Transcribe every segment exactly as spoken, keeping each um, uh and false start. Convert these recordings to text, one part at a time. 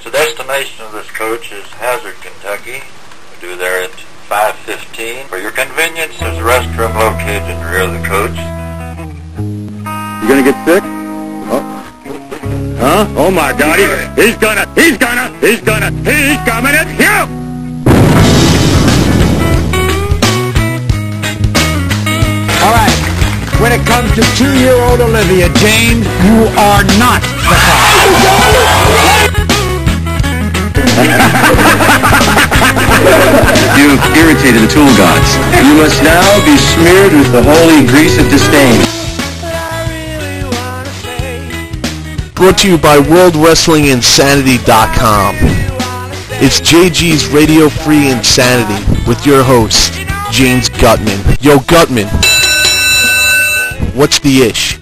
The destination of this coach is Hazard, Kentucky. We do there at five fifteen. For your convenience, there's a restroom located in the rear of the coach. You gonna get sick? Oh. Huh? Oh my God, he, he's gonna, he's gonna, he's gonna, he's coming at you! All right, when it comes to two-year-old Olivia, James, you are not the father. You've irritated the tool gods. You must now be smeared with the holy grease of disdain. Brought to you by World Wrestling Insanity dot com. It's J G's Radio Free Insanity with your host, James Gutman. Yo, Gutman, what's the ish?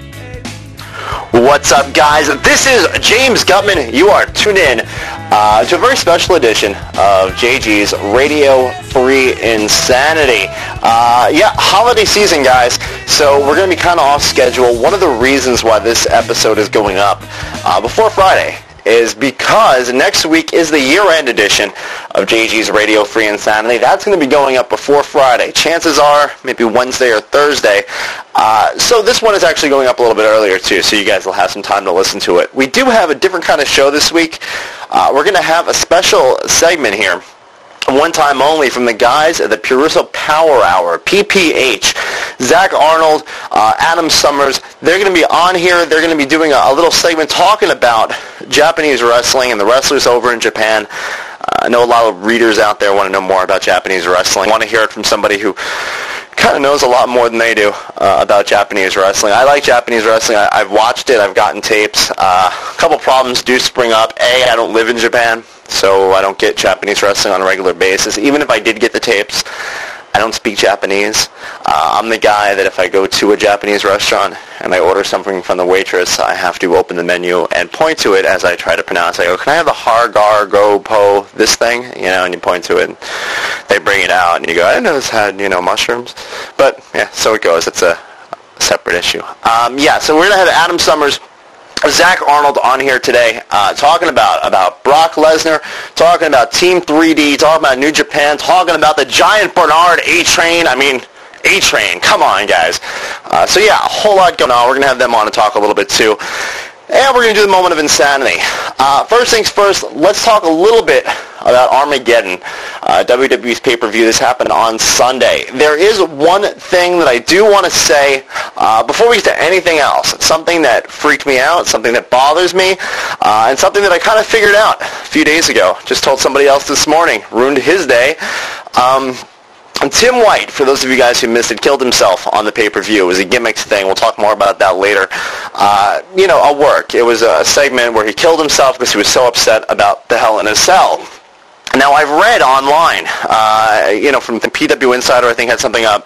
What's up, guys? This is James Gutman. You are tuned in uh, to a very special edition of J G's Radio Free Insanity. Uh, yeah, holiday season, guys. So we're going to be kind of off schedule. One of the reasons why this episode is going up uh, before Friday is because next week is the year-end edition of J G's Radio Free Insanity. That's going to be going up before Friday. Chances are maybe Wednesday or Thursday. Uh, so this one is actually going up a little bit earlier, too, so you guys will have some time to listen to it. We do have a different kind of show this week. Uh, we're going to have a special segment here, one time only, from the guys at the Puruso Power Hour, P P H. Zach Arnold, uh, Adam Summers, they're going to be on here. They're going to be doing a, a little segment talking about Japanese wrestling and the wrestlers over in Japan. Uh, I know a lot of readers out there want to know more about Japanese wrestling. Want to hear it from somebody who kind of knows a lot more than they do uh, about Japanese wrestling. I like Japanese wrestling. I, I've watched it. I've gotten tapes. Uh, a couple problems do spring up. A, I don't live in Japan, so I don't get Japanese wrestling on a regular basis. Even if I did get the tapes, I don't speak Japanese. Uh, I'm the guy that if I go to a Japanese restaurant and I order something from the waitress, I have to open the menu and point to it as I try to pronounce it. I go, can I have the har, gar, go, po, this thing? You know, and you point to it. And they bring it out, and you go, I didn't know this had, you know, mushrooms. But, yeah, so it goes. It's a separate issue. Um, yeah, so we're going to have Adam Summers, Zach Arnold on here today, uh, talking about, about Brock Lesnar, talking about Team three D, talking about New Japan, talking about the giant Bernard A-Train. I mean, A-Train, come on, guys. Uh, so, yeah, a whole lot going on. We're going to have them on to talk a little bit, too. And we're going to do the moment of insanity. Uh, first things first, let's talk a little bit about Armageddon, uh, W W E's pay-per-view. This happened on Sunday. There is one thing that I do want to say uh, before we get to anything else. Something that freaked me out, something that bothers me, uh, and something that I kind of figured out a few days ago. Just told somebody else this morning. Ruined his day. Um... And Tim White, for those of you guys who missed it, killed himself on the pay-per-view. It was a gimmicks thing. We'll talk more about that later. Uh, you know, a work. It was a segment where he killed himself because he was so upset about the Hell in a Cell. Now, I've read online, uh, you know, from the P W Insider, I think had something up,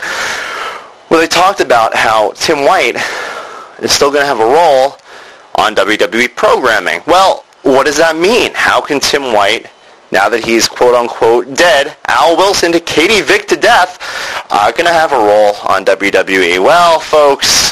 where they talked about how Tim White is still going to have a role on W W E programming. Well, what does that mean? How can Tim White, now that he's quote-unquote dead, Al Wilson to Katie Vick to death, uh, going to have a role on W W E? Well, folks,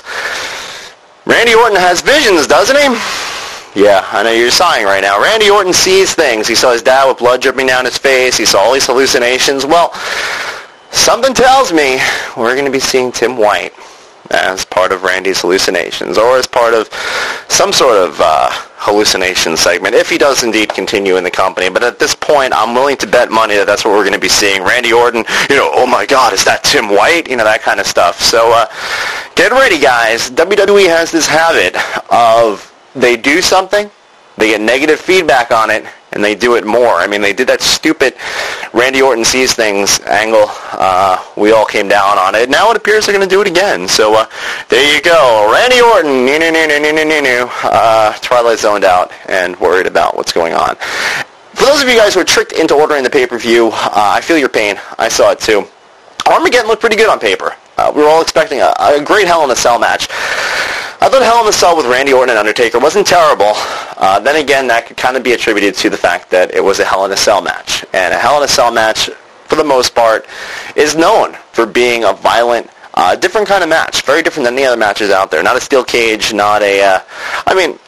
Randy Orton has visions, doesn't he? Yeah, I know you're sighing right now. Randy Orton sees things. He saw his dad with blood dripping down his face. He saw all these hallucinations. Well, something tells me we're going to be seeing Tim White as part of Randy's hallucinations, or as part of some sort of uh, hallucination segment, if he does indeed continue in the company. But at this point, I'm willing to bet money that that's what we're going to be seeing. Randy Orton, you know, oh my God, is that Tim White? You know, that kind of stuff. So uh, get ready, guys. W W E has this habit of they do something, they get negative feedback on it, and they do it more. I mean, they did that stupid Randy Orton sees things angle. Uh, we all came down on it. Now it appears they're going to do it again. So uh, there you go. Randy Orton, new, new, new, new, new, new, new. Uh, Twilight zoned out and worried about what's going on. For those of you guys who are tricked into ordering the pay-per-view, uh, I feel your pain. I saw it too. Armageddon looked pretty good on paper. Uh, we were all expecting a, a great Hell in a Cell match. I thought Hell in a Cell with Randy Orton and Undertaker wasn't terrible. Uh, then again, that could kind of be attributed to the fact that it was a Hell in a Cell match. And a Hell in a Cell match, for the most part, is known for being a violent, uh, different kind of match. Very different than any other matches out there. Not a steel cage, not a... Uh, I mean,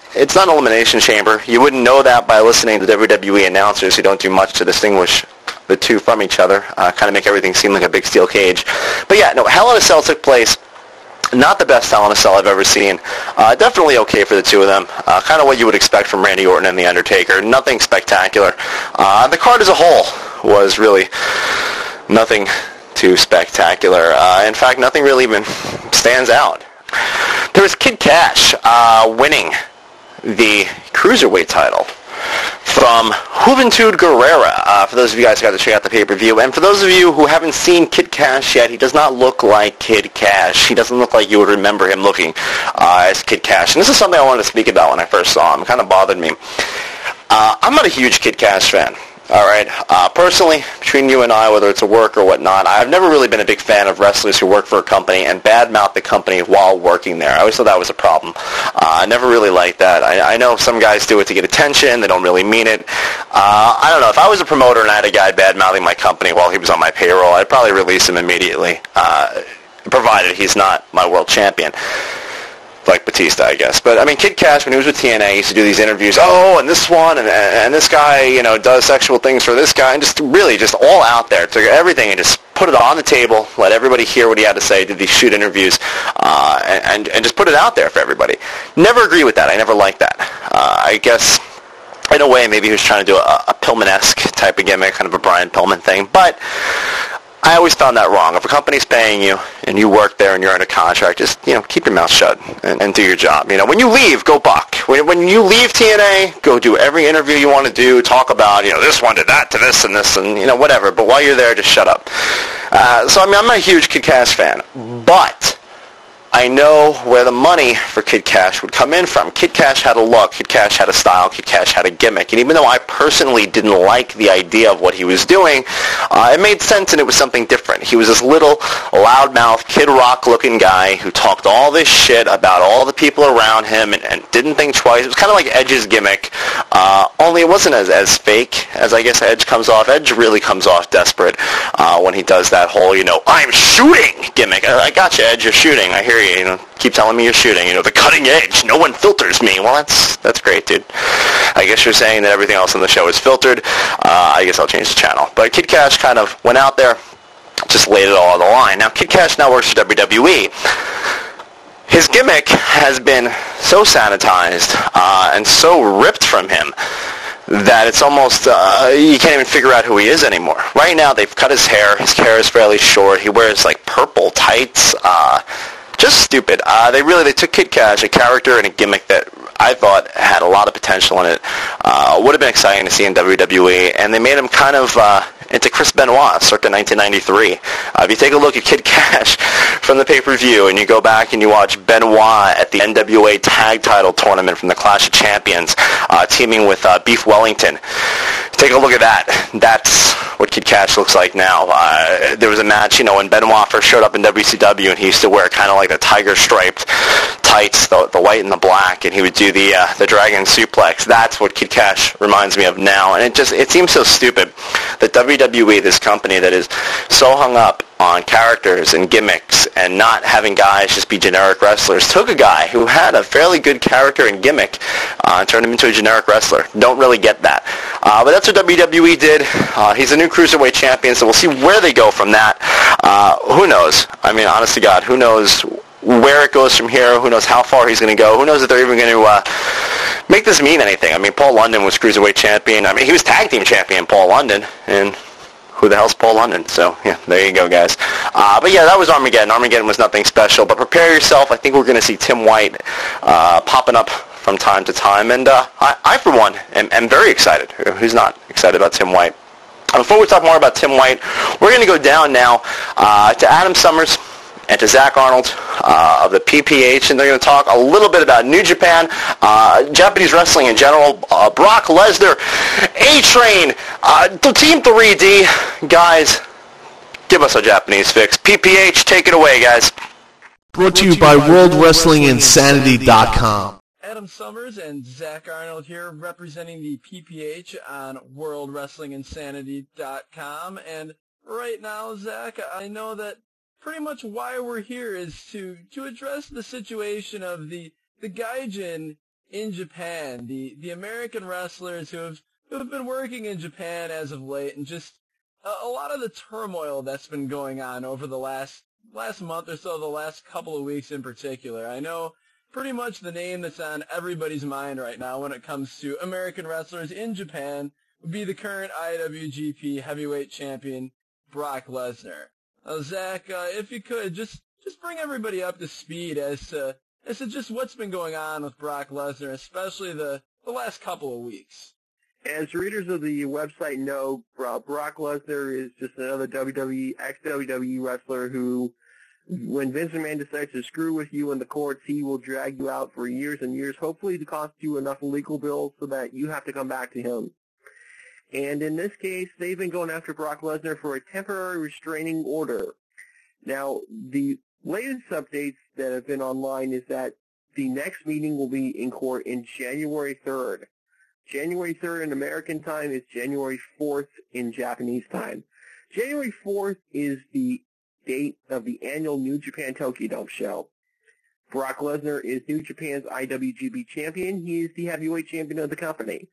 It's not an elimination chamber. You wouldn't know that by listening to W W E announcers who don't do much to distinguish the two from each other, uh, kind of make everything seem like a big steel cage. But yeah, no, Hell in a Cell took place. Not the best Hell in a Cell I've ever seen. Uh, definitely okay for the two of them. Uh, kind of what you would expect from Randy Orton and The Undertaker. Nothing spectacular. Uh, the card as a whole was really nothing too spectacular. Uh, in fact, nothing really even stands out. There was Kid Cash uh, winning the Cruiserweight title from Juventud Guerrera. Uh, for those of you guys who got to check out the pay-per-view. And for those of you who haven't seen Kid Cash yet, he does not look like Kid Cash. He doesn't look like you would remember him looking uh, as Kid Cash. And this is something I wanted to speak about when I first saw him. It kind of bothered me. Uh, I'm not a huge Kid Cash fan. All right. Uh, personally, between you and I, whether it's a work or whatnot, I've never really been a big fan of wrestlers who work for a company and badmouth the company while working there. I always thought that was a problem. Uh, I never really liked that. I, I know some guys do it to get attention. They don't really mean it. Uh, I don't know. If I was a promoter and I had a guy badmouthing my company while he was on my payroll, I'd probably release him immediately, uh, provided he's not my world champion. Like Batista, I guess. But, I mean, Kid Cash, when he was with T N A, he used to do these interviews, oh, and this one, and and this guy, you know, does sexual things for this guy, and just really just all out there. Took everything and just put it on the table, let everybody hear what he had to say, did these shoot interviews, uh, and, and just put it out there for everybody. Never agree with that. I never liked that. Uh, I guess, in a way, maybe he was trying to do a, a Pillman-esque type of gimmick, kind of a Brian Pillman thing, but I always found that wrong. If a company's paying you and you work there and you're under contract, just, you know, keep your mouth shut and, and do your job. You know, when you leave, go buck. When, when you leave T N A, go do every interview you want to do, talk about, you know, this one did that to this and this and, you know, whatever. But while you're there, just shut up. Uh, so, I mean, I'm not a huge Kid Cash fan, but I know where the money for Kid Cash would come in from. Kid Cash had a look. Kid Cash had a style. Kid Cash had a gimmick. And even though I personally didn't like the idea of what he was doing, uh, it made sense and it was something different. He was this little loudmouth Kid Rock looking guy who talked all this shit about all the people around him and, and didn't think twice. It was kind of like Edge's gimmick, uh, only it wasn't as, as fake as I guess Edge comes off. Edge really comes off desperate uh, when he does that whole, you know, I'm shooting gimmick. I, I got you, Edge. You're shooting. I hear you. You know, keep telling me you're shooting. You know, the cutting edge. No one filters me. Well, that's that's great, dude. I guess you're saying that everything else on the show is filtered. Uh, I guess I'll change the channel. But Kid Cash kind of went out there, just laid it all on the line. Now, Kid Cash now works for W W E. His gimmick has been so sanitized uh, and so ripped from him that it's almost, uh, you can't even figure out who he is anymore. Right now, they've cut his hair. His hair is fairly short. He wears, like, purple tights. Uh, just stupid. Uh, they really, they took Kid Cash, a character and a gimmick that I thought had a lot of potential in it. Uh, would have been exciting to see in W W E, and they made him kind of uh, into Chris Benoit circa nineteen ninety-three. Uh, if you take a look at Kid Cash from the pay-per-view and you go back and you watch Benoit at the N W A Tag Title Tournament from the Clash of Champions, uh, teaming with uh, Beef Wellington, take a look at that. That's what Kid Cash looks like now. Uh, there was a match, you know, when Benoit first showed up in W C W, and he used to wear kind of like the tiger-striped tights, the, the white and the black, and he would do the uh, the dragon suplex. That's what Kid Cash reminds me of now, and it just it seems so stupid that W W E, this company that is so hung up on characters and gimmicks and not having guys just be generic wrestlers, took a guy who had a fairly good character and gimmick uh, and turned him into a generic wrestler. Don't really get that. Uh, but that's what W W E did. Uh, he's a new Cruiserweight champion, so we'll see where they go from that. Uh, who knows? I mean, honest to God, who knows where it goes from here? Who knows how far he's going to go? Who knows if they're even going to uh, make this mean anything? I mean, Paul London was Cruiserweight champion. I mean, he was tag team champion, Paul London, and who the hell's Paul London? So, yeah, there you go, guys. Uh, but, yeah, that was Armageddon. Armageddon was nothing special. But prepare yourself. I think we're going to see Tim White uh, popping up from time to time. And uh, I, I, for one, am, am very excited. Who's not excited about Tim White? Uh, before we talk more about Tim White, we're going to go down now uh, to Adam Summers and to Zach Arnold uh, of the P P H, and they're going to talk a little bit about New Japan, uh, Japanese wrestling in general, uh, Brock Lesnar, A-Train, uh, Team three D. Guys, give us a Japanese fix. P P H, take it away, guys. Brought to you by World Wrestling Insanity dot com. Adam Summers and Zach Arnold here representing the P P H on World Wrestling Insanity dot com. And right now, Zach, I know that pretty much why we're here is to, to address the situation of the, the Gaijin in Japan, the, the American wrestlers who have, who have been working in Japan as of late, and just a, a lot of the turmoil that's been going on over the last last month or so, the last couple of weeks in particular. I know pretty much the name that's on everybody's mind right now when it comes to American wrestlers in Japan would be the current I W G P Heavyweight Champion, Brock Lesnar. Uh, Zach, uh, if you could, just just bring everybody up to speed as to, as to just what's been going on with Brock Lesnar, especially the, the last couple of weeks. As readers of the website know, uh, Brock Lesnar is just another W W E, ex-W W E wrestler who, when Vince McMahon decides to screw with you in the courts, he will drag you out for years and years, hopefully to cost you enough legal bills so that you have to come back to him. And in this case, they've been going after Brock Lesnar for a temporary restraining order. Now, the latest updates that have been online is that the next meeting will be in court in January third. January third in American time is January fourth in Japanese time. January fourth is the date of the annual New Japan Tokyo Dome show. Brock Lesnar is New Japan's I W G P champion. He is the heavyweight champion of the company.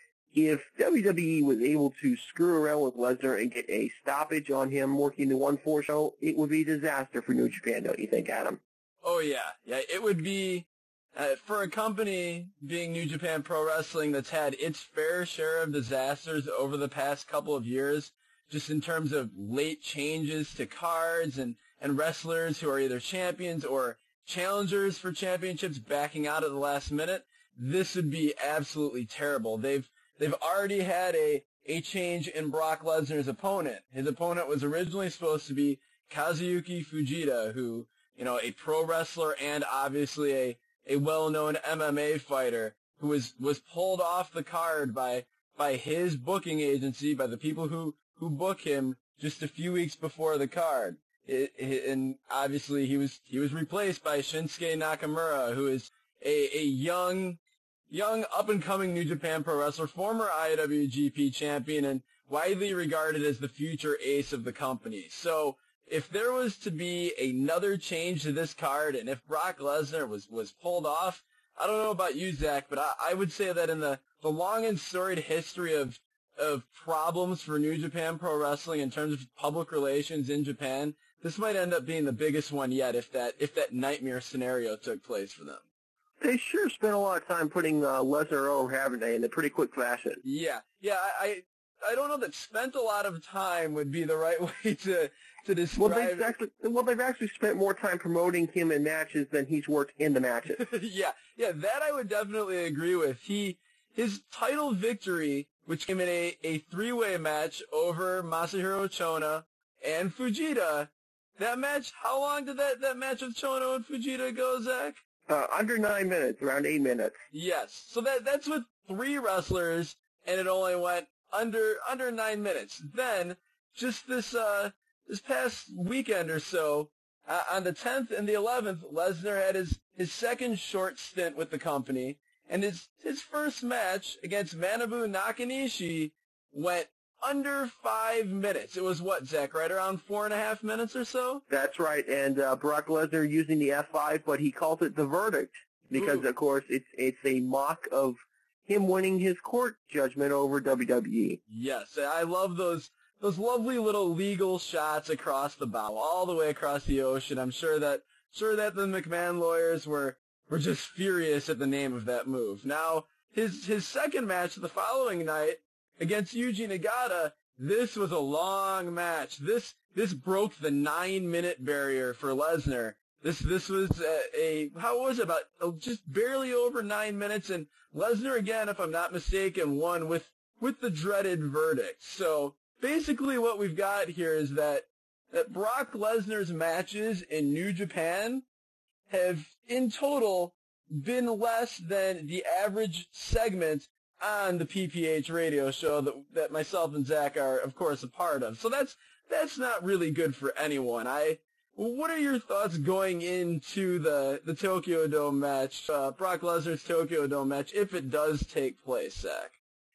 If W W E was able to screw around with Lesnar and get a stoppage on him working the one four show, it would be a disaster for New Japan, don't you think, Adam? Oh, yeah. Yeah, it would be, uh, for a company being New Japan Pro Wrestling that's had its fair share of disasters over the past couple of years, just in terms of late changes to cards and, and wrestlers who are either champions or challengers for championships backing out at the last minute, this would be absolutely terrible. They've They've already had a, a change in Brock Lesnar's opponent. His opponent was originally supposed to be Kazuyuki Fujita, who, you know, a pro wrestler and obviously a, a well-known M M A fighter, who was, was pulled off the card by, by his booking agency, by the people who, who book him just a few weeks before the card. It, it, and obviously he was, he was replaced by Shinsuke Nakamura, who is a, a young, Young, up-and-coming New Japan Pro Wrestler, former I W G P champion, and widely regarded as the future ace of the company. So, if there was to be another change to this card, and if Brock Lesnar was, was pulled off, I don't know about you, Zach, but I, I would say that in the, the long and storied history of, of problems for New Japan Pro Wrestling in terms of public relations in Japan, this might end up being the biggest one yet if that, if that nightmare scenario took place for them. They sure spent a lot of time putting uh, Lesnar over, haven't they, in a pretty quick fashion? Yeah, yeah. I I don't know that spent a lot of time would be the right way to to describe. Well, they've actually well they've actually spent more time promoting him in matches than he's worked in the matches. yeah, yeah. That I would definitely agree with. He his title victory, which came in a a three way match over Masahiro Chono and Fujita. That match. How long did that that match with Chono and Fujita go, Zach? Uh, under nine minutes, around eight minutes. Yes. So that that's with three wrestlers, and it only went under under nine minutes. Then, just this uh this past weekend or so, uh, on the tenth and the eleventh, Lesnar had his his second short stint with the company, and his his first match against Manabu Nakanishi went under five minutes. It was what, Zach, right around four and a half minutes or so? That's right, and uh, Brock Lesnar using the F five, but he calls it the verdict because, Ooh. of course, it's it's a mock of him winning his court judgment over W W E. Yes, I love those those lovely little legal shots across the bow, all the way across the ocean. I'm sure that sure that the McMahon lawyers were were just furious at the name of that move. Now, his his second match the following night against Yuji Nagata, this was a long match. This this broke the nine-minute barrier for Lesnar. This this was a, a how was it, about oh, just barely over nine minutes, and Lesnar again, if I'm not mistaken, won with with the dreaded verdict. So basically, what we've got here is that that Brock Lesnar's matches in New Japan have, in total, been less than the average segment on the P P H radio show that that myself and Zach are, of course, a part of. So that's that's not really good for anyone. I, what are your thoughts going into the the Tokyo Dome match, uh, Brock Lesnar's Tokyo Dome match, if it does take place, Zach?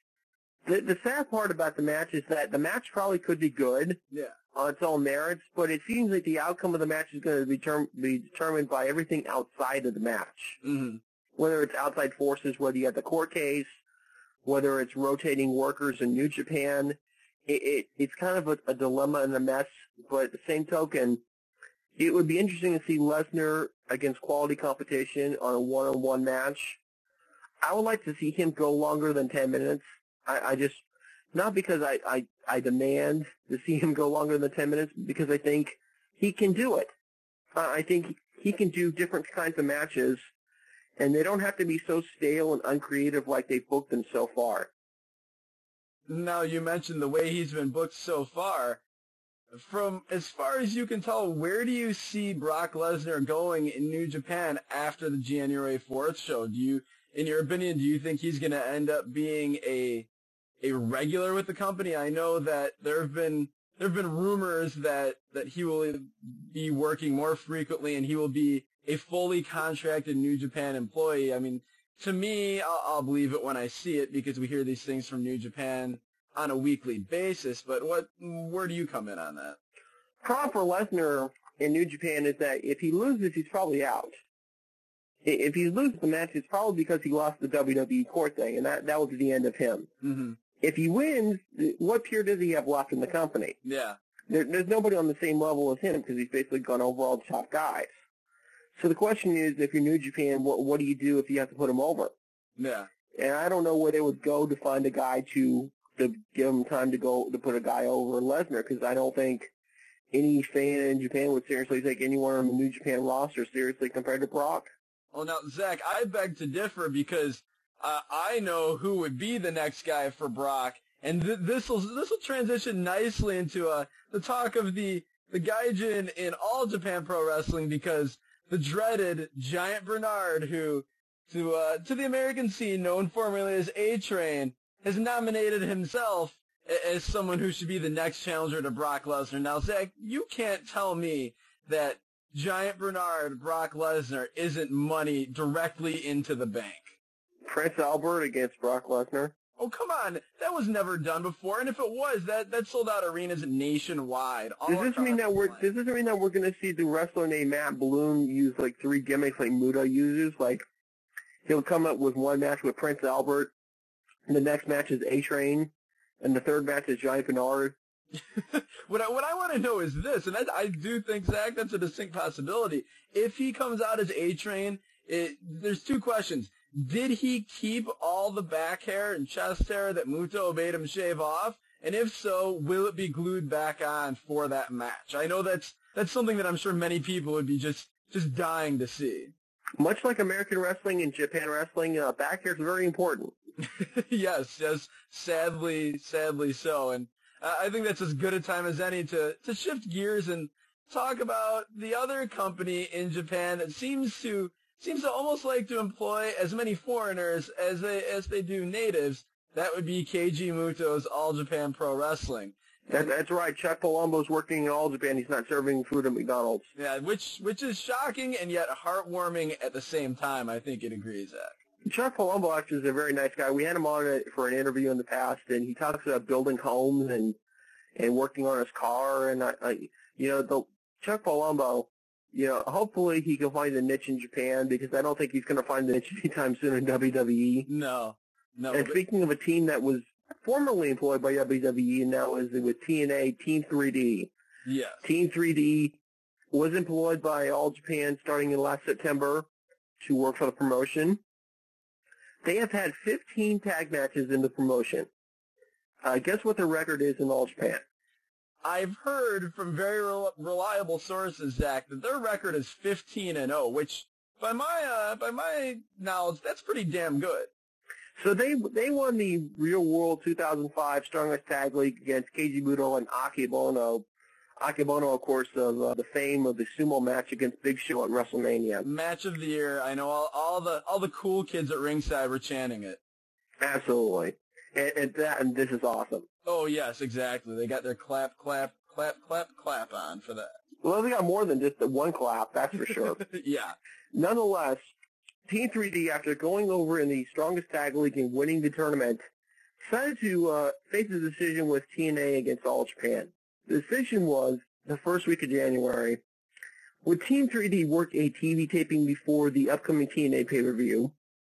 The the sad part about the match is that the match probably could be good, yeah, on its own merits, but it seems like the outcome of the match is going to be, term, be determined by everything outside of the match. Mm-hmm. whether it's outside forces, whether you have the court case, whether it's rotating workers in New Japan. It, it, it's kind of a, a dilemma and a mess, but at the same token, it would be interesting to see Lesnar against quality competition on a one-on-one match. I would like to see him go longer than ten minutes. I, I just, not because I, I, I demand to see him go longer than ten minutes, because I think he can do it. Uh, I think he can do different kinds of matches, and they don't have to be so stale and uncreative like they've booked them so far. Now, you mentioned the way he's been booked so far. From as far as you can tell, where do you see Brock Lesnar going in New Japan after the January fourth show? Do you, in your opinion, do you think he's going to end up being a a regular with the company? I know that there have been there have been rumors that that he will be working more frequently and he will be a fully contracted New Japan employee. I mean, to me, I'll, I'll believe it when I see it because we hear these things from New Japan on a weekly basis. But what, where do you come in on that? Problem for Lesnar in New Japan is that if he loses, he's probably out. If he loses the match, it's probably because he lost the W W E court thing, and that that was the end of him. Mm-hmm. If he wins, what peer does he have left in the company? Yeah. There, there's nobody on the same level as him because he's basically gone over all the top guys. So the question is, if you're New Japan, what what do you do if you have to put him over? Yeah. And I don't know where they would go to find a guy to to give him time to go to put a guy over Lesnar, because I don't think any fan in Japan would seriously take anyone on the New Japan roster seriously compared to Brock. Well, now, Zach, I beg to differ because uh, I know who would be the next guy for Brock, and th- this will this will transition nicely into uh, the talk of the the gaijin in All Japan Pro Wrestling, because the dreaded Giant Bernard, who to uh, to the American scene known formerly as A-Train, has nominated himself as someone who should be the next challenger to Brock Lesnar. Now, Zach, you can't tell me that Giant Bernard, Brock Lesnar, isn't money directly into the bank. Prince Albert against Brock Lesnar. Oh, come on. That was never done before, and if it was, that, that sold out arenas nationwide. Does this mean that we're does this mean that we're going to see the wrestler named Matt Bloom use like three gimmicks like Muta uses? Like, he'll come up with one match with Prince Albert, and the next match is A-Train, and the third match is Giant Bernard. what I, what I want to know is this, and I, I do think, Zach, that's a distinct possibility. If he comes out as A-Train, it, there's two questions. Did he keep all the back hair and chest hair that Muto made him shave off? And if so, will it be glued back on for that match? I know that's that's something that I'm sure many people would be just, just dying to see. Much like American wrestling and Japan wrestling, uh, back hair is very important. yes, yes, sadly, sadly so. And uh, I think that's as good a time as any to, to shift gears and talk about the other company in Japan that seems to seems to almost like to employ as many foreigners as they as they do natives. That would be Keiji Muto's All Japan Pro Wrestling. That, that's right. Chuck Palumbo's working in All Japan. He's not serving food at McDonald's. Yeah, which which is shocking and yet heartwarming at the same time. I think it agrees, Zach. Chuck Palumbo actually is a very nice guy. We had him on for an interview in the past, and he talks about building homes and and working on his car. And I, I you know, the Chuck Palumbo, you know, hopefully he can find a niche in Japan, because I don't think he's going to find the niche anytime soon in W W E. No, no. And speaking of a team that was formerly employed by W W E and now is with T N A, Team three D. Yes. Team three D was employed by All Japan starting in last September to work for the promotion. They have had fifteen tag matches in the promotion. Uh, guess what their record is in All Japan? I've heard from very rel- reliable sources, Zach, that their record is fifteen and oh, which, by my uh, by my knowledge, that's pretty damn good. So they they won the Real World two thousand five Strongest Tag League against Keiji Muto and Akebono. Akebono, of course, of uh, the fame of the sumo match against Big Show at WrestleMania. Match of the year. I know all, all the all the cool kids at ringside were chanting it. Absolutely, and, and that and this is awesome. Oh yes, exactly. They got their clap, clap, clap, clap, clap on for that. Well, they got more than just the one clap, that's for sure. Yeah. Nonetheless, Team three D, after going over in the Strongest Tag League and winning the tournament, decided to uh, face a decision with T N A against All Japan. The decision was, the first week of January, would Team three D work a T V taping before the upcoming T N A pay-per-view,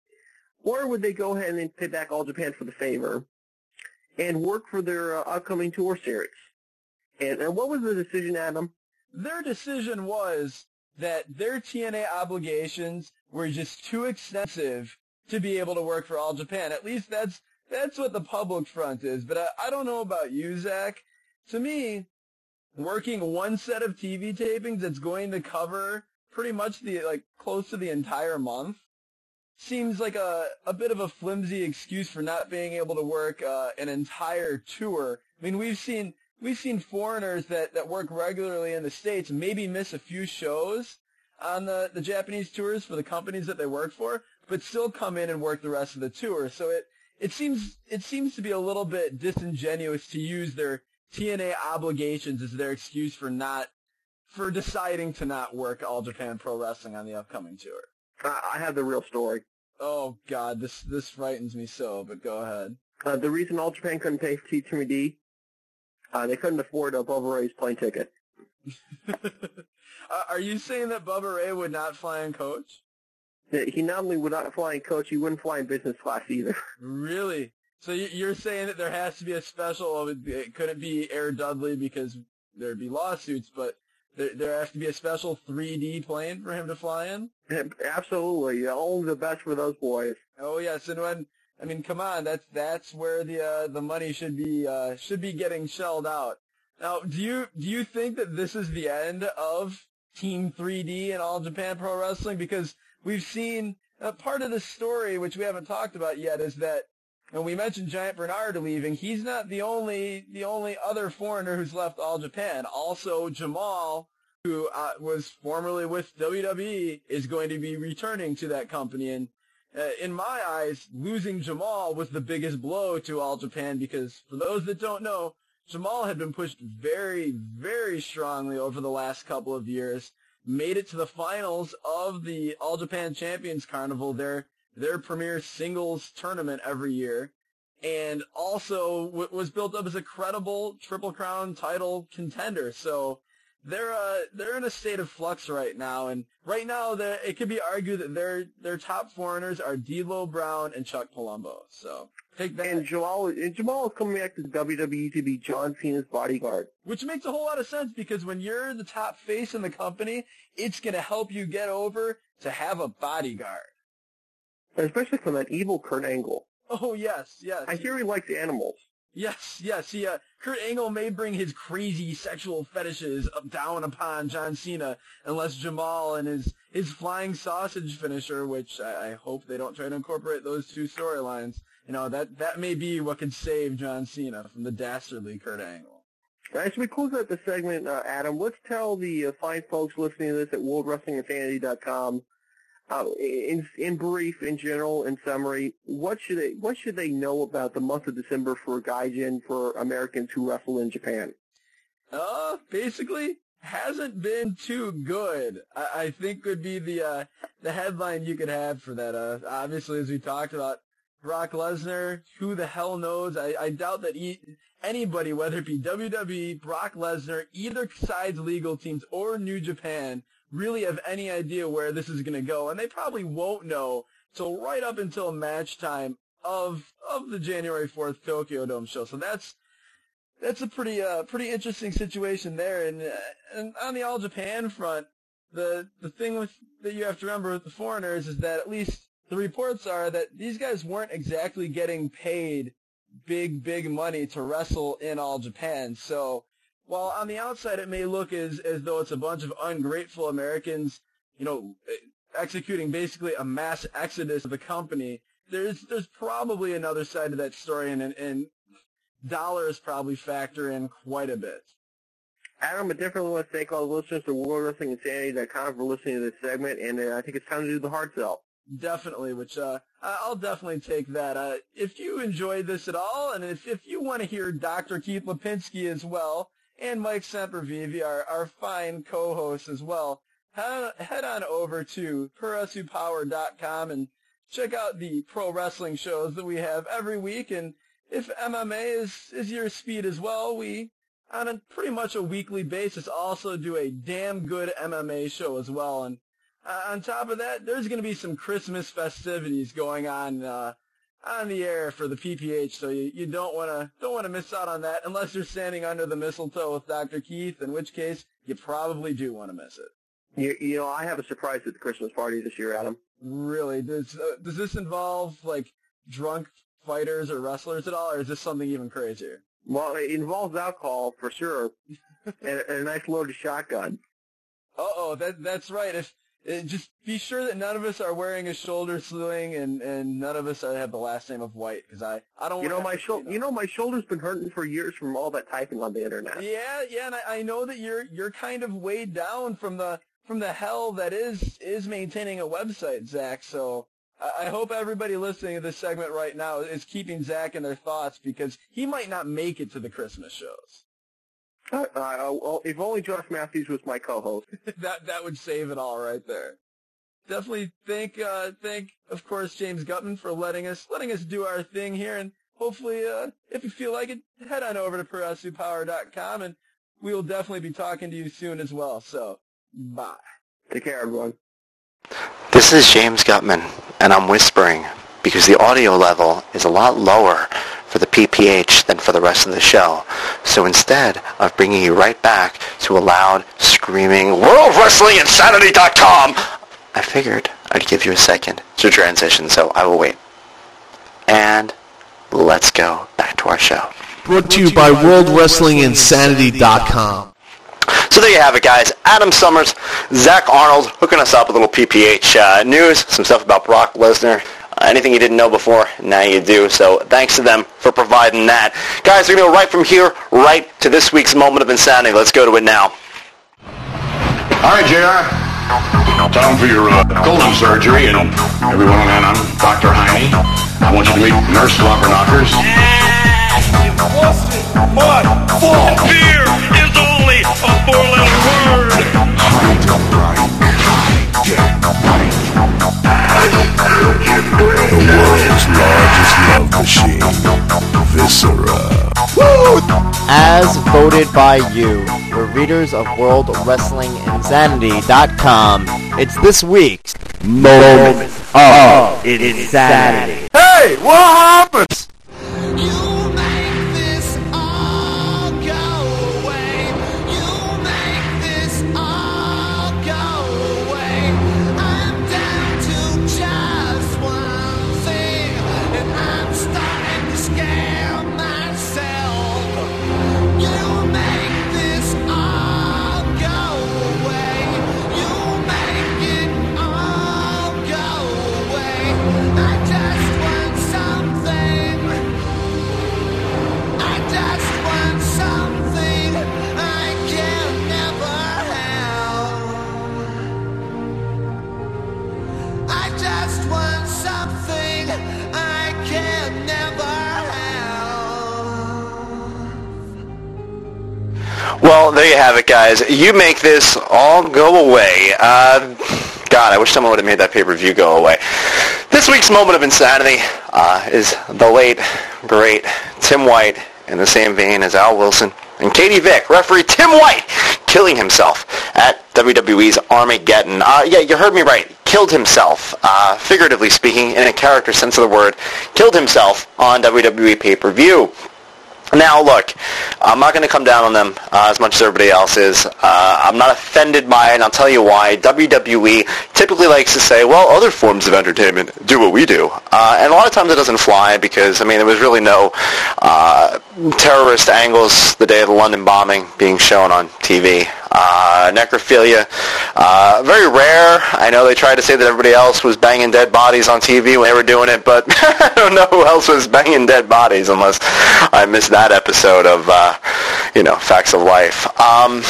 or would they go ahead and pay back All Japan for the favor and work for their uh, upcoming tour series? And, and what was the decision, Adam? Their decision was that their T N A obligations were just too extensive to be able to work for All Japan. At least that's that's what the public front is. But I, I don't know about you, Zach. To me, working one set of T V tapings that's going to cover pretty much the like close to the entire month seems like a a bit of a flimsy excuse for not being able to work uh, an entire tour. I mean, we've seen we've seen foreigners that, that work regularly in the States maybe miss a few shows on the, the Japanese tours for the companies that they work for, but still come in and work the rest of the tour. So it it seems it seems to be a little bit disingenuous to use their T N A obligations as their excuse for not for deciding to not work All Japan Pro Wrestling on the upcoming tour. I have the real story. Oh God, this this frightens me so. But go ahead. Uh, the reason All Japan couldn't pay for T two D, uh, they couldn't afford a Bubba Ray's plane ticket. uh, are you saying that Bubba Ray would not fly in coach? He not only would not fly in coach, he wouldn't fly in business class either. Really? So you're saying that there has to be a special, it couldn't be Air Dudley because there'd be lawsuits, but there, there has to be a special three D plane for him to fly in? Absolutely. Only the best for those boys. Oh, yes. And when, I mean, come on, that's, that's where the, uh, the money should be, uh, should be getting shelled out. Now, do you, do you think that this is the end of Team three D and All Japan Pro Wrestling? Because we've seen, uh, part of the story, which we haven't talked about yet, is that, and we mentioned Giant Bernard leaving. He's not the only the only other foreigner who's left All Japan. Also, Jamal, who uh, was formerly with W W E, is going to be returning to that company. And uh, in my eyes, losing Jamal was the biggest blow to All Japan because, for those that don't know, Jamal had been pushed very, very strongly over the last couple of years. Made it to the finals of the All Japan Champions Carnival, their their premier singles tournament every year, and also w- was built up as a credible Triple Crown title contender. So they're uh, they're in a state of flux right now, and right now it could be argued that their their top foreigners are D'Lo Brown and Chuck Palumbo. So take that. And Jamal, and Jamal is coming back to W W E to be John Cena's bodyguard. Which makes a whole lot of sense because when you're the top face in the company, it's going to help you get over to have a bodyguard. Especially from that evil Kurt Angle. Oh, yes, yes. I hear he likes animals. Yes, yes. He, uh, Kurt Angle may bring his crazy sexual fetishes up down upon John Cena unless Jamal and his, his flying sausage finisher, which I, I hope they don't try to incorporate those two storylines, you know, that, that may be what could save John Cena from the dastardly Kurt Angle. As we close out the segment, uh, Adam, let's tell the uh, fine folks listening to this at World Wrestling Insanity dot com, Uh, in in brief, in general, in summary, what should they what should they know about the month of December for Gaijin for Americans who wrestle in Japan? Uh, basically, hasn't been too good. I, I think would be the uh, the headline you could have for that. Uh, obviously, as we talked about, Brock Lesnar. Who the hell knows? I, I doubt that he, anybody, whether it be W W E, Brock Lesnar, either side's legal teams, or New Japan, really have any idea where this is going to go, and they probably won't know till right up until match time of of the January fourth Tokyo Dome show. So that's that's a pretty uh pretty interesting situation there. And, uh, and on the All Japan front, the the thing with that you have to remember with the foreigners is that at least the reports are that these guys weren't exactly getting paid big big money to wrestle in All Japan. So while on the outside it may look as, as though it's a bunch of ungrateful Americans, you know, executing basically a mass exodus of the company, there's there's probably another side to that story, and, and dollars probably factor in quite a bit. Adam, I definitely want to thank all the listeners to World Wrestling Insanity dot com for listening to this segment, and uh, I think it's time to do the hard sell. Definitely, which uh, I'll definitely take that. Uh, if you enjoyed this at all, and if, if you want to hear Doctor Keith Lipinski as well, and Mike Sempervive, our, our fine co-host as well, head, head on over to Puroresu Power dot com and check out the pro wrestling shows that we have every week. And if M M A is, is your speed as well, we, on a pretty much a weekly basis, also do a damn good M M A show as well. And Uh, on top of that, there's going to be some Christmas festivities going on uh, on the air for the P P H, so you, you don't want to don't want to miss out on that unless you're standing under the mistletoe with Doctor Keith, in which case you probably do want to miss it. You, you know, I have a surprise at the Christmas party this year, Adam. Really? Does uh, does this involve like drunk fighters or wrestlers at all, or is this something even crazier? Well, it involves alcohol for sure, and, and a nice loaded shotgun. Uh oh, that that's right. If uh, just be sure that none of us are wearing a shoulder sling, and, and none of us are, have the last name of White, because I, I don't. You know my to, shoulder. You, know. you know my shoulder's been hurting for years from all that typing on the internet. Yeah, yeah, and I, I know that you're you're kind of weighed down from the from the hell that is is maintaining a website, Zach. So I, I hope everybody listening to this segment right now is keeping Zach in their thoughts, because he might not make it to the Christmas shows. Uh, uh, well, if only Josh Matthews was my co-host. that that would save it all right there. Definitely thank uh, thank of course James Gutman for letting us letting us do our thing here, and hopefully uh, if you feel like it, head on over to Progressive Power dot com, and we will definitely be talking to you soon as well. So bye. Take care, everyone. This is James Gutman, and I'm whispering because the audio level is a lot lower for the P P H than for the rest of the show. So instead of bringing you right back to a loud, screaming World Wrestling Insanity dot com, I figured I'd give you a second to transition, so I will wait. And let's go back to our show. Brought to you by World Wrestling Insanity dot com. So there you have it, guys. Adam Summers, Zach Arnold hooking us up with a little P P H uh, news, some stuff about Brock Lesnar. Uh, anything you didn't know before, now you do. So thanks to them for providing that. Guys, we're going to go right from here, right to this week's Moment of Insanity. Let's go to it now. All right, J R. Time for your uh, colon surgery, and everyone on hand, I'm Doctor Heine. I want you to meet Nurse Flopper Knockers. Mud, full beer is only a four-letter word. The world's largest love machine, Viscera. Woo! As voted by you, the readers of World Wrestling Insanity dot com, it's this week's Moment of Insanity. Hey, what happens? Well, there you have it, guys. You make this all go away. Uh, God, I wish someone would have made that pay-per-view go away. This week's Moment of Insanity uh, is the late, great Tim White, in the same vein as Al Wilson and Katie Vick. Referee Tim White killing himself at W W E's Armageddon. Uh, yeah, you heard me right. Killed himself, uh, figuratively speaking, in a character sense of the word. Killed himself on W W E pay-per-view. Now, look, I'm not going to come down on them uh, as much as everybody else is. Uh, I'm not offended by it, and I'll tell you why. W W E typically likes to say, well, other forms of entertainment do what we do. Uh, and a lot of times it doesn't fly because, I mean, there was really no uh, terrorist angles the day of the London bombing being shown on T V. Uh, necrophilia, uh, very rare. I know they tried to say that everybody else was banging dead bodies on T V when they were doing it, but I don't know who else was banging dead bodies unless I missed that episode of, uh, you know, Facts of Life. Um,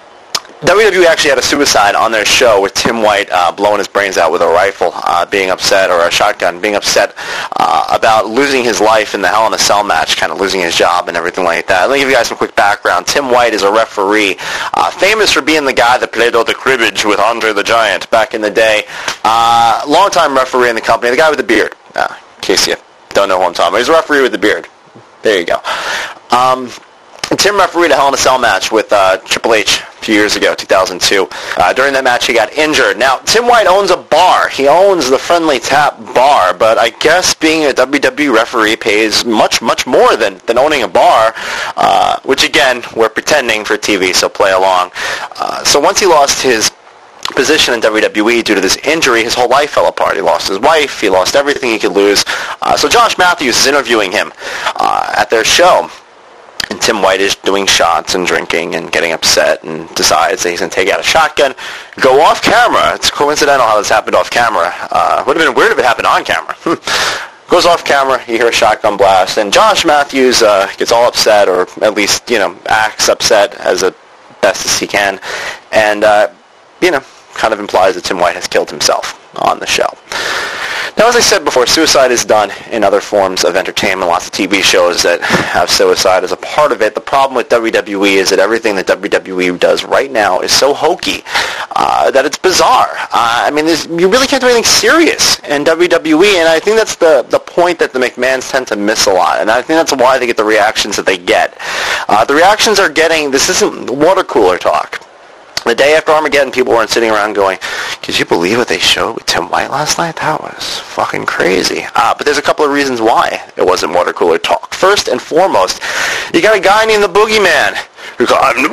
W W E actually had a suicide on their show with Tim White uh, blowing his brains out with a rifle, uh, being upset, or a shotgun, being upset uh, about losing his life in the Hell in a Cell match, kind of losing his job and everything like that. Let me give you guys some quick background. Tim White is a referee, uh, famous for being the guy that played all the cribbage with Andre the Giant back in the day. Uh, long-time referee in the company, the guy with the beard, uh, in case you don't know who I'm talking about. He's a referee with the beard. There you go. Um... Tim refereed a Hell in a Cell match with uh, Triple H few years ago, two thousand two. Uh, during that match, he got injured. Now, Tim White owns a bar. He owns the Friendly Tap bar, but I guess being a W W E referee pays much, much more than, than owning a bar, uh, which, again, we're pretending for T V, so play along. Uh, so once he lost his position in W W E due to this injury, his whole life fell apart. He lost his wife. He lost everything he could lose. Uh, so Josh Matthews is interviewing him uh, at their show. And Tim White is doing shots and drinking and getting upset and decides that he's going to take out a shotgun, go off camera. It's coincidental how this happened off camera. Uh, would have been weird if it happened on camera. Goes off camera, you hear a shotgun blast, and Josh Matthews uh, gets all upset, or at least, you know, acts upset as a, best as he can, and, uh, you know, kind of implies that Tim White has killed himself on the show. Now, as I said before, suicide is done in other forms of entertainment, lots of T V shows that have suicide as a part of it. The problem with W W E is that everything that W W E does right now is so hokey uh, that it's bizarre. Uh, I mean, you really can't do anything serious in W W E, and I think that's the, the point that the McMahons tend to miss a lot, and I think that's why they get the reactions that they get. Uh, the reactions are getting, this isn't water cooler talk. The day after Armageddon, people weren't sitting around going, could you believe what they showed with Tim White last night? That was fucking crazy. Uh, but there's a couple of reasons why it wasn't water cooler talk. First and foremost, you got a guy named the Boogeyman. Who goes, I'm the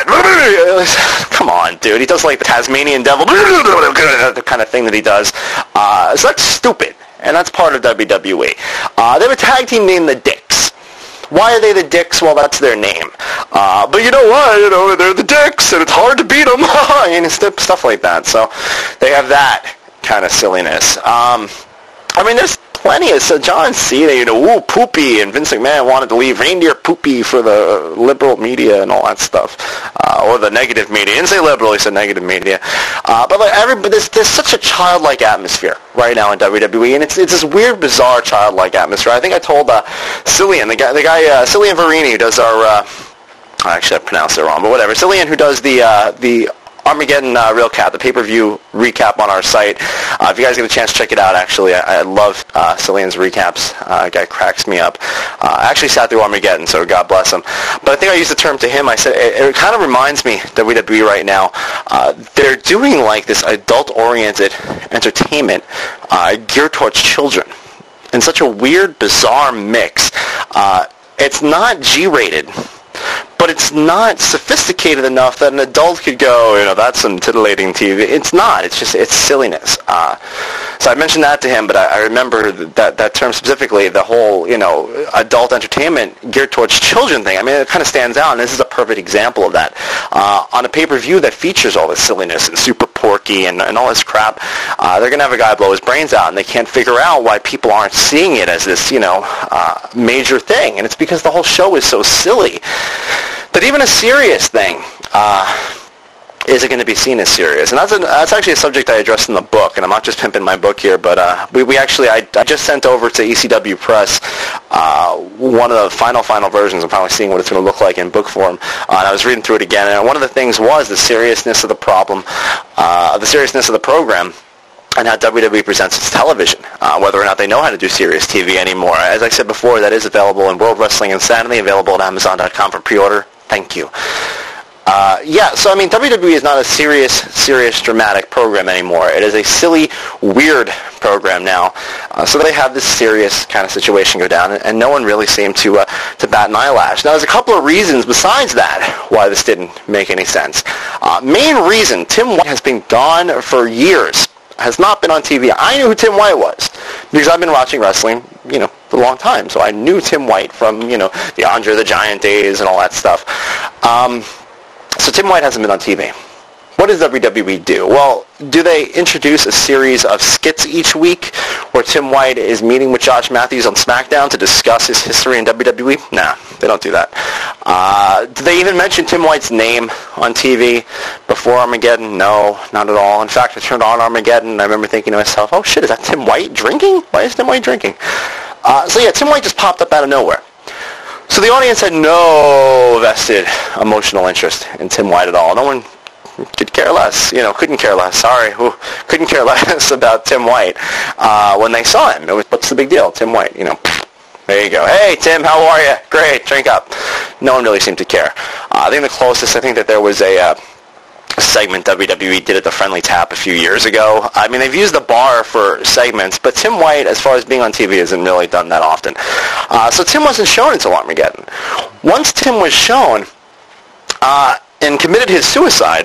Boogeyman! Come on, dude. He does like the Tasmanian Devil, the kind of thing that he does. Uh, so that's stupid, and that's part of W W E. Uh, they have a tag team named the Dicks. Why are they the Dicks? Well, that's their name. Uh, but you know what? You know, they're the Dicks, and it's hard to beat them, and stuff like that. So they have that kind of silliness. Um, I mean, there's plenty of, so John Cena, you know, ooh, poopy, and Vince McMahon wanted to leave reindeer poopy for the liberal media and all that stuff, uh, or the negative media. He didn't say liberal, he said negative media. Uh, but like, everybody, there's, there's such a childlike atmosphere right now in W W E, and it's it's this weird, bizarre, childlike atmosphere. I think I told uh, Cillian, the guy, the guy uh, Cillian Verini, who does our, uh, actually I pronounced it wrong, but whatever, Cillian, who does the uh, the Armageddon uh, Real Cap, the pay-per-view recap on our site. Uh, if you guys get a chance, check it out, actually. I, I love uh, Cillian's recaps. Uh, that guy cracks me up. Uh, I actually sat through Armageddon, so God bless him. But I think I used the term to him. I said, it, it kind of reminds me, W W E right now, uh, they're doing like this adult-oriented entertainment uh, geared towards children in such a weird, bizarre mix. Uh, it's not G-rated, but it's not sophisticated enough that an adult could go, you know, that's some titillating T V. It's not. It's just, it's silliness. Uh, so I mentioned that to him, but I, I remember that that term specifically, the whole, you know, adult entertainment geared towards children thing. I mean, it kind of stands out, and this is a perfect example of that. Uh, on a pay-per-view that features all this silliness and Super Porky and, and all this crap, uh, they're going to have a guy blow his brains out, and they can't figure out why people aren't seeing it as this, you know, uh, major thing. And it's because the whole show is so silly that even a serious thing uh, isn't going to be seen as serious. And that's, a, that's actually a subject I addressed in the book, and I'm not just pimping my book here, but uh, we, we actually, I, I just sent over to E C W Press uh, one of the final, final versions. I'm finally seeing what it's going to look like in book form. Uh, and I was reading through it again, and one of the things was the seriousness of the problem, uh, the seriousness of the program, and how W W E presents its television, uh, whether or not they know how to do serious T V anymore. As I said before, that is available in World Wrestling Insanity, available at Amazon dot com for pre-order. Thank you. Uh, yeah, so I mean, W W E is not a serious, serious, dramatic program anymore. It is a silly, weird program now. Uh, so they have this serious kind of situation go down, and, and no one really seemed to uh, to bat an eyelash. Now, there's a couple of reasons besides that why this didn't make any sense. Uh, main reason, Tim White has been gone for years. Has not been on T V. I knew who Tim White was because I've been watching wrestling, you know, for a long time. So I knew Tim White from, you know, the Andre the Giant days and all that stuff. Um, so Tim White hasn't been on T V. What does W W E do? Well, do they introduce a series of skits each week where Tim White is meeting with Josh Matthews on SmackDown to discuss his history in W W E? Nah, they don't do that. Uh, do they even mention Tim White's name on T V before Armageddon? No, not at all. In fact, I turned on Armageddon and I remember thinking to myself, oh shit, is that Tim White drinking? Why is Tim White drinking? Uh, so yeah, Tim White just popped up out of nowhere. So the audience had no vested emotional interest in Tim White at all. No one could care less, you know, couldn't care less, sorry, Ooh, couldn't care less about Tim White uh, when they saw him. It was, what's the big deal? Tim White, you know, there you go. Hey, Tim, how are you? Great, drink up. No one really seemed to care. Uh, I think the closest, I think that there was a, uh, segment W W E did at the Friendly Tap a few years ago. I mean, they've used the bar for segments, but Tim White, as far as being on T V, hasn't really done that often. Uh, so Tim wasn't shown until Armageddon. Once Tim was shown uh, and committed his suicide,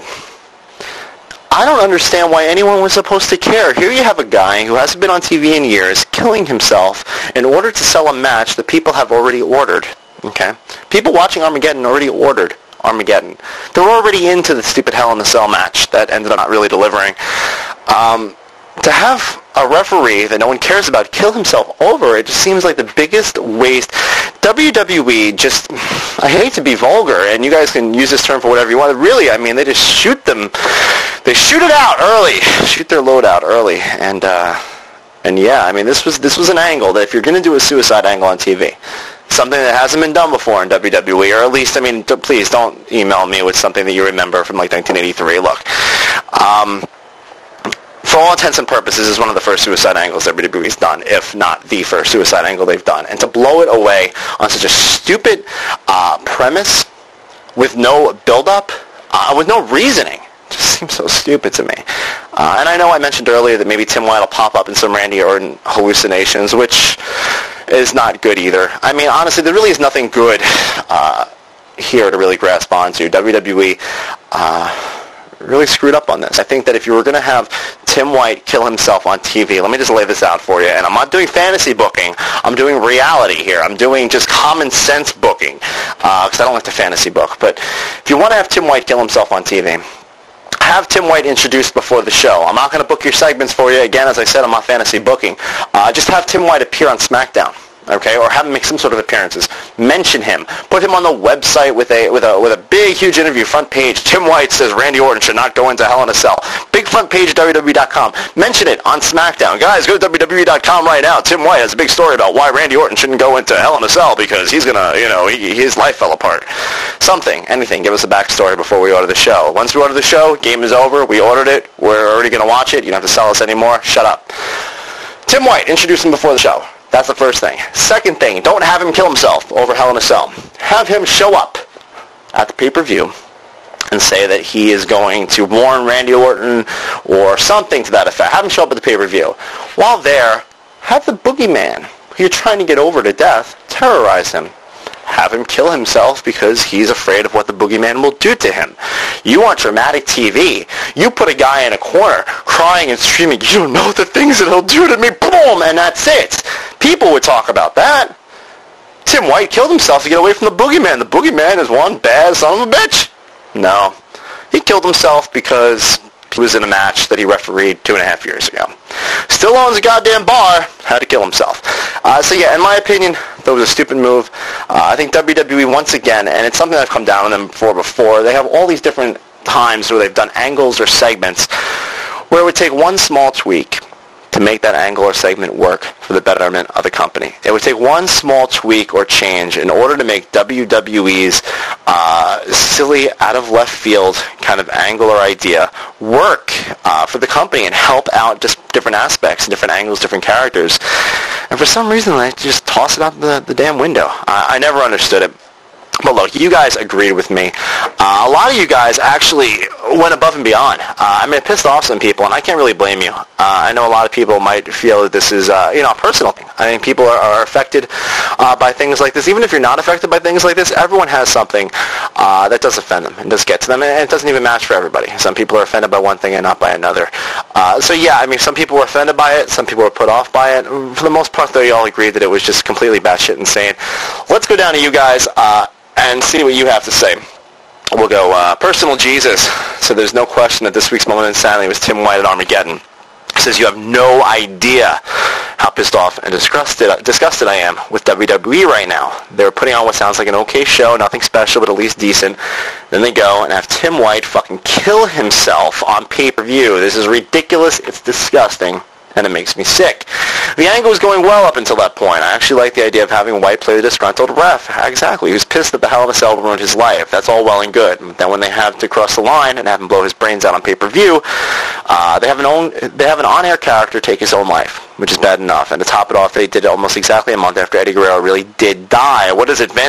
I don't understand why anyone was supposed to care. Here you have a guy who hasn't been on T V in years killing himself in order to sell a match that people have already ordered. Okay? People watching Armageddon already ordered Armageddon. They're already into the stupid Hell in a Cell match that ended up not really delivering. Um, to have a referee that no one cares about kill himself over it just seems like the biggest waste. W W E just, I hate to be vulgar, and you guys can use this term for whatever you want. Really, I mean, they just shoot them, they shoot it out early, shoot their load out early, and uh, and yeah, I mean, this was this was an angle that if you're going to do a suicide angle on T V, something that hasn't been done before in W W E, or at least, I mean, d- please don't email me with something that you remember from like nineteen eighty-three. Look, um, for all intents and purposes, this is one of the first suicide angles W W E's done, if not the first suicide angle they've done. And to blow it away on such a stupid uh, premise with no build-up, uh, with no reasoning, just seems so stupid to me. Uh, and I know I mentioned earlier that maybe Tim White will pop up in some Randy Orton hallucinations, which is not good either. I mean, honestly, there really is nothing good uh, here to really grasp onto. W W E uh, really screwed up on this. I think that if you were going to have Tim White kill himself on T V, let me just lay this out for you, and I'm not doing fantasy booking, I'm doing reality here. I'm doing just common sense booking, because uh, I don't like to fantasy book. But if you want to have Tim White kill himself on T V, have Tim White introduced before the show. I'm not going to book your segments for you. Again, as I said, I'm not fantasy booking. Uh, just have Tim White appear on SmackDown, okay, or have him make some sort of appearances. Mention him. Put him on the website with a with a with a big, huge interview, front page. Tim White says Randy Orton should not go into Hell in a Cell. Big front page at W W E dot com. Mention it on SmackDown. Guys, go to W W E dot com right now. Tim White has a big story about why Randy Orton shouldn't go into Hell in a Cell because he's going to, you know, he, his life fell apart. Something, anything. Give us a backstory before we order the show. Once we order the show, game is over. We ordered it. We're already going to watch it. You don't have to sell us anymore. Shut up. Tim White, introduce him before the show. That's the first thing. Second thing, don't have him kill himself over Hell in a Cell. Have him show up at the pay-per-view and say that he is going to warn Randy Orton or something to that effect. Have him show up at the pay-per-view. While there, have the boogeyman, who you're trying to get over to death, terrorize him. Have him kill himself because he's afraid of what the boogeyman will do to him. You want dramatic T V. You put a guy in a corner crying and screaming, you don't know the things that he'll do to me, boom, and that's it. People would talk about that. Tim White killed himself to get away from the boogeyman. The boogeyman is one bad son of a bitch. No. He killed himself because he was in a match that he refereed two and a half years ago. Still owns a goddamn bar, had to kill himself. Uh, so yeah, in my opinion, that was a stupid move. Uh, I think W W E, once again, and it's something I've come down on them for before, they have all these different times where they've done angles or segments where it would take one small tweak to make that angle or segment work for the betterment of the company. It would take one small tweak or change in order to make W W E's uh, silly, out-of-left-field kind of angle or idea work uh, for the company and help out just different aspects, different angles, different characters. And for some reason, they just toss it out the, the damn window. I, I never understood it. But look, you guys agreed with me. Uh, a lot of you guys actually went above and beyond. Uh, I mean, it pissed off some people, and I can't really blame you. Uh, I know a lot of people might feel that this is, uh, you know, a personal thing. I think people are, are affected uh, by things like this. Even if you're not affected by things like this, everyone has something uh, that does offend them and does get to them, and it doesn't even match for everybody. Some people are offended by one thing and not by another. Uh, so yeah, I mean, some people were offended by it. Some people were put off by it. For the most part, though, you all agreed that it was just completely batshit insane. Let's go down to you guys. Uh, and see what you have to say. We'll go uh, personal Jesus. So there's no question that this week's moment of insanity was Tim White at Armageddon. He says you have no idea how pissed off and disgusted, disgusted I am with W W E right now. They're putting on what sounds like an okay show, nothing special, but at least decent. Then they go and have Tim White fucking kill himself on pay-per-view. This is ridiculous. It's disgusting. And it makes me sick. The angle was going well up until that point. I actually like the idea of having White play the disgruntled ref. Exactly. He was pissed that the Hell in a Cell ruined his life. That's all well and good. But then when they have to cross the line and have him blow his brains out on pay-per-view, uh, they have an own, they have an on-air character take his own life, which is bad enough. And to top it off, they did it almost exactly a month after Eddie Guerrero really did die. What is it, Vince?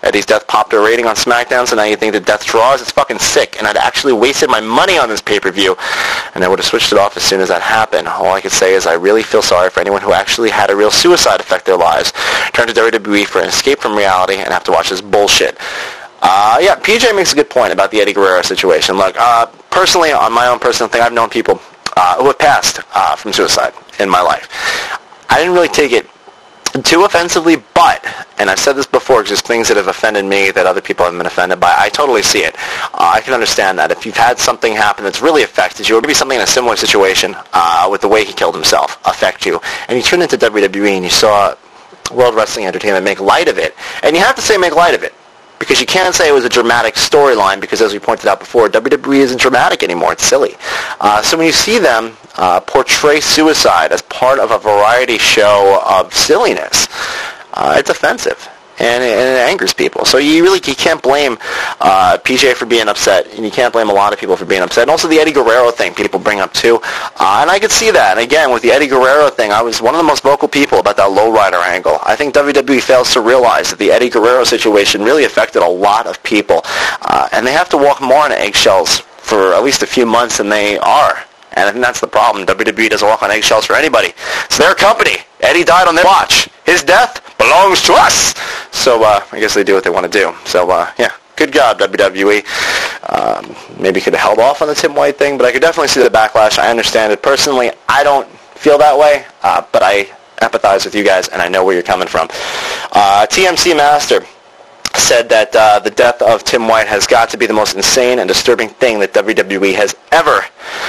Eddie's death popped a rating on SmackDown, so now you think the death draws? It's fucking sick, and I'd actually wasted my money on this pay-per-view, and I would have switched it off as soon as that happened. All I could say is I really feel sorry for anyone who actually had a real suicide affect their lives, turn to W W E for an escape from reality, and have to watch this bullshit. Uh, yeah, P J makes a good point about the Eddie Guerrero situation. Look, uh, personally, on my own personal thing, I've known people uh, who have passed uh, from suicide in my life. I didn't really take it too offensively, but, and I've said this before, just things that have offended me that other people have been offended by, I totally see it. Uh, I can understand that. If you've had something happen that's really affected you, or maybe something in a similar situation uh, with the way he killed himself affect you, and you tune into W W E and you saw World Wrestling Entertainment make light of it, and you have to say make light of it, because you can't say it was a dramatic storyline, because as we pointed out before, W W E isn't dramatic anymore. It's silly. Uh, so when you see them uh, portray suicide as part of a variety show of silliness, uh, it's offensive. And it, and it angers people. So you really you can't blame uh, P J for being upset, and you can't blame a lot of people for being upset. And also the Eddie Guerrero thing people bring up too. Uh, and I could see that. And again, with the Eddie Guerrero thing, I was one of the most vocal people about that lowrider angle. I think W W E fails to realize that the Eddie Guerrero situation really affected a lot of people. Uh, and they have to walk more on eggshells for at least a few months than they are. And I think that's the problem. W W E doesn't walk on eggshells for anybody. It's their company. Eddie died on their watch. His death belongs to us. So uh, I guess they do what they want to do. So, uh, yeah, good job, W W E. Um, maybe could have held off on the Tim White thing, but I could definitely see the backlash. I understand it. Personally, I don't feel that way, uh, but I empathize with you guys, and I know where you're coming from. Uh, T M C Master said that uh, the death of Tim White has got to be the most insane and disturbing thing that W W E has ever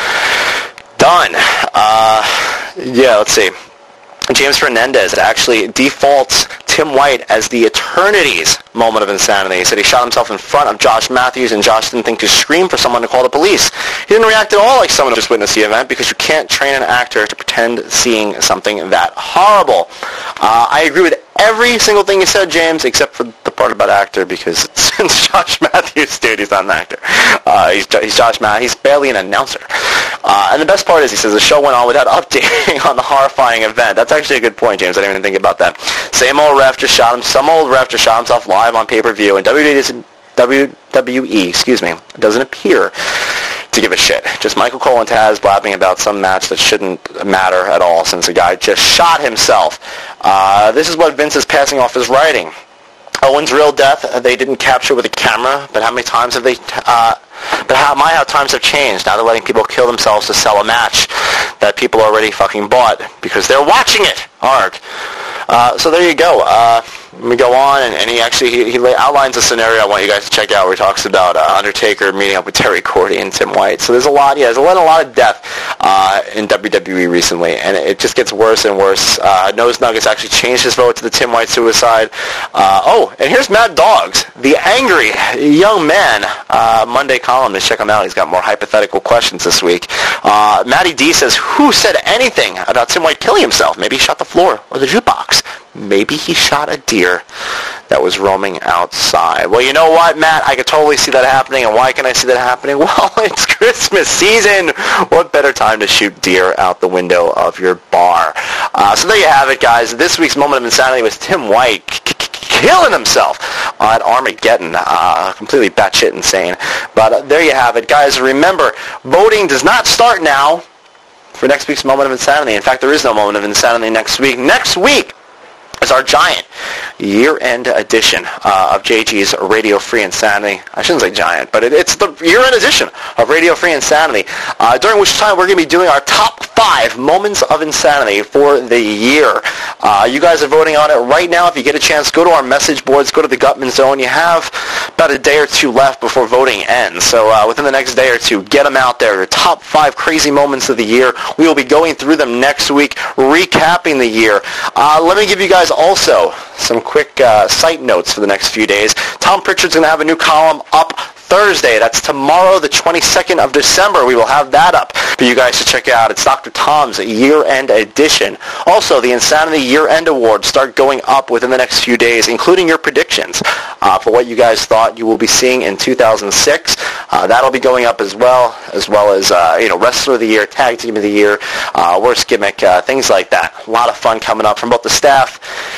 done. Uh, yeah, let's see. James Fernandez actually defaults Tim White as the Eternity's moment of insanity. He said he shot himself in front of Josh Matthews, and Josh didn't think to scream for someone to call the police. He didn't react at all like someone who just witnessed the event, because you can't train an actor to pretend seeing something that horrible. Uh, I agree with every single thing you said, James, except for the part about actor, because it's, it's Josh Matthews, dude. He's not an actor. Uh, he's, he's Josh Matthews. He's barely an announcer. Uh, and the best part is, he says, the show went on without updating on the horrifying event. That's actually a good point, James. I didn't even think about that. Same old ref just shot him. Some old ref just shot himself live on pay-per-view, and W W E doesn't, W W E, excuse me, doesn't appear to give a shit. Just Michael Cole and Taz blabbing about some match that shouldn't matter at all, since a guy just shot himself. Uh, this is what Vince is passing off as writing. Owen's real death, uh, they didn't capture with a camera, but how many times have they... Uh, but how my how times have changed. Now they're letting people kill themselves to sell a match that people already fucking bought because they're watching it. Arg. Uh, so there you go. Uh, we go on, and, and he actually he, he outlines a scenario I want you guys to check out where he talks about uh, Undertaker meeting up with Terry Cordy and Tim White. So there's a lot, yeah, there's a lot, a lot of death uh, in W W E recently, and it just gets worse and worse. Uh, Nose Nuggets actually changed his vote to the Tim White suicide. Uh, oh, and here's Mad Dogs, the angry young man, uh, Monday columnist. Check him out. He's got more hypothetical questions this week. Uh, Matty D says, who said anything about Tim White killing himself? Maybe he shot the floor or the jukebox. Maybe he shot a deer that was roaming outside. Well, you know what, Matt? I could totally see that happening. And why can I see that happening? Well, it's Christmas season. What better time to shoot deer out the window of your bar? Uh, so there you have it, guys. This week's Moment of Insanity was Tim White killing himself at Armageddon. Uh, completely batshit insane. But uh, there you have it, guys. Remember, voting does not start now for next week's Moment of Insanity. In fact, there is no Moment of Insanity next week. Next week is our giant year-end edition uh, of J G's Radio Free Insanity. I shouldn't say giant, but it, it's the year-end edition of Radio Free Insanity, uh, during which time we're going to be doing our top five moments of insanity for the year. Uh, you guys are voting on it right now. If you get a chance, go to our message boards, go to the Gutman Zone. You have about a day or two left before voting ends. So uh, within the next day or two, get them out there. Your top five crazy moments of the year. We will be going through them next week, recapping the year. Uh, let me give you guys also some quick uh, site notes for the next few days. Tom Pritchard's going to have a new column up Thursday. That's tomorrow, the twenty-second of December. We will have that up for you guys to check out. It's Doctor Tom's year-end edition. Also, the Insanity Year-End Awards start going up within the next few days, including your predictions uh, for what you guys thought you will be seeing in two thousand six. Uh, that'll be going up as well, as well as uh, you know, Wrestler of the Year, Tag Team of the Year, uh, Worst Gimmick, uh, things like that. A lot of fun coming up from both the staff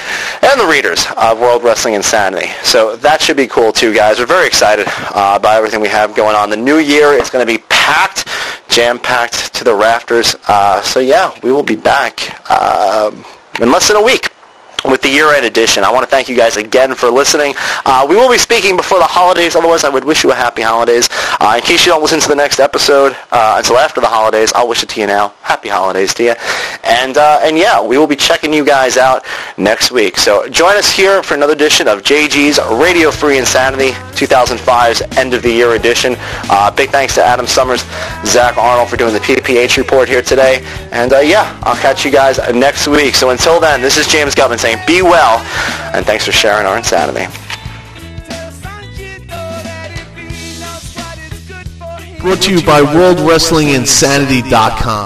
and the readers of World Wrestling Insanity. So that should be cool too, guys. We're very excited uh, about everything we have going on. The new year is going to be packed, jam-packed to the rafters. Uh, so yeah, we will be back uh, in less than a week with the year-end edition. I want to thank you guys again for listening. Uh, we will be speaking before the holidays. Otherwise, I would wish you a happy holidays. Uh, in case you don't listen to the next episode uh, until after the holidays, I'll wish it to you now. Happy holidays to you. And, uh, and yeah, we will be checking you guys out next week. So join us here for another edition of J G's Radio Free Insanity two thousand five's End of the Year edition. Uh, big thanks to Adam Summers, Zach Arnold for doing the P P H report here today. And, uh, yeah, I'll catch you guys next week. So until then, this is James Gutman saying, be well, and thanks for sharing our insanity. Brought to you by World Wrestling Insanity dot com.